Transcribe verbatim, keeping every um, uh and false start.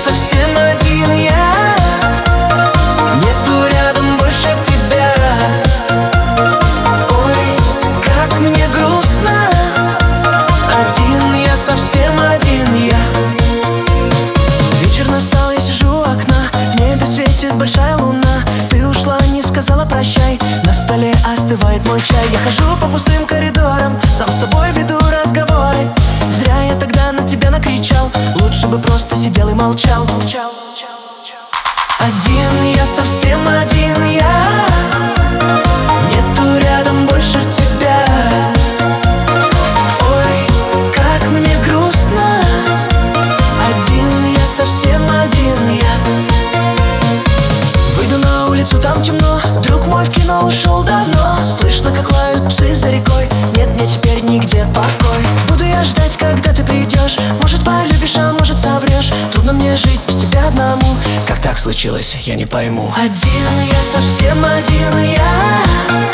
совсем один я. Нету рядом больше тебя. Ой, как мне грустно. Один я, совсем один я. Вечер настал, я сижу у окна. В небе светит большая луна. Ты ушла, не сказала прощай. На столе остывает мой чай. Я хожу по пустым коридорам, сам с собой веду разговоры. Зря я тогда на тебя накричал. Лучше бы просто сидел и молчал. Один я, совсем один я. Нету рядом больше тебя. Ой, как мне грустно. Один я, совсем один я. Выйду на улицу, там темно. Друг мой в кино ушел давно. Слышно, как лают псы за рекой. Нет мне теперь нигде покой. Буду я ждать, когда ты придешь. Может полюбишь, а может соврешь. Трудно мне жить без тебя одному. Как так случилось, я не пойму. Один я, совсем один я.